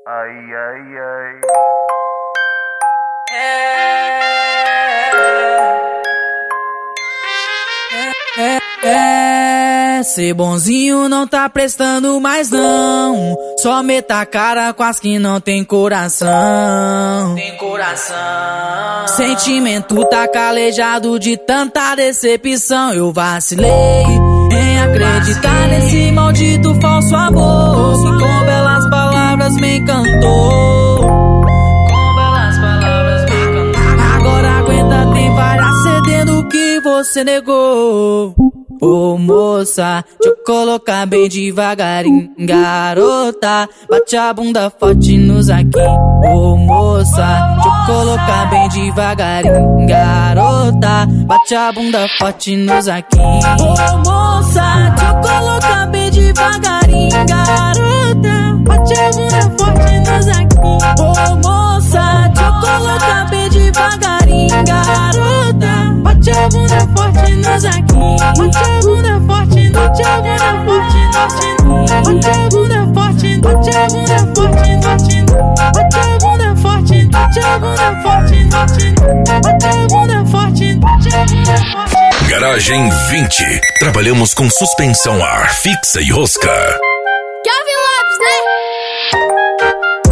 Ai, ai, ai. Ser bonzinho não tá prestando mais não. Só meta a cara com as que não tem coração. Sentimento tá calejado de tanta decepção. Eu vacilei em acreditar nesse maldito falso amor que com belas palavras me encantou. Agora aguenta, tem várias cedendo o que você negou. Ô moça, deixa eu colocar bem devagarinho. Garota, bate a bunda forte nos aqui. Ô moça, deixa eu colocar bem devagarinho. Garota, bate a bunda forte nos aqui. Ô moça, deixa eu colocar bem devagarinho. Garota, bate a bunda forte nos aqui. Ô moça, deixa eu colocar bem devagarinho. Garota, bate a bunda forte nos aqui. Bate a bunda forte, bate a bunda forte, bate a bunda forte, bate a bunda forte, bate a bunda forte, bate a bunda forte, bate a bunda forte, bate a bunda forte. Garagem 20. Trabalhamos com suspensão a ar fixa e rosca. Kevin Lopes, né?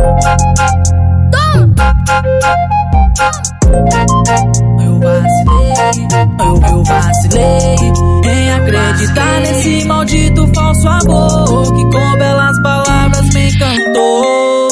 Eu vacilei em acreditar nesse maldito falso amor que com belas palavras me encantou.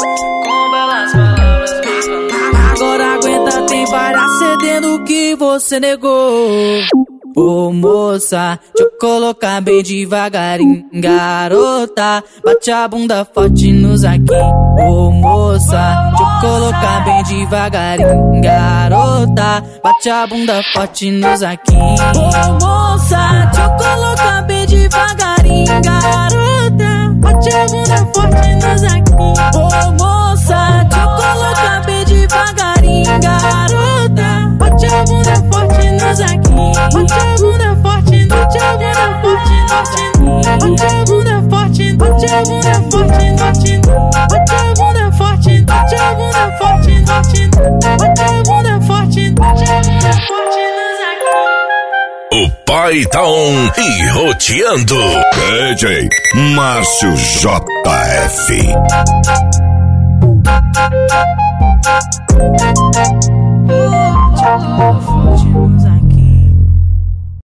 Agora aguenta, tem várias cedendo o que você negou. Ô moça, deixa eu colocar bem devagarinho. Garota, bate a bunda forte nos aqui. Ô moça, deixa eu colocar bem devagarinho. Garota, bate a bunda forte nos aqui. Ô moça, deixa eu colocar bem devagarinho. Garota, bate a bunda forte nos aqui. Ô moça, deixa eu colocar bem devagarinho. Garota, bate a bunda forte nos aqui. Bate a bunda forte, bate a bunda forte, bate a bunda forte, bate a bunda forte, bate a bunda forte, bate a bunda forte, bate a bunda forte, bate a bunda forte nos aqui. O pai tá on e roteando. DJ Márcio JF. Forte.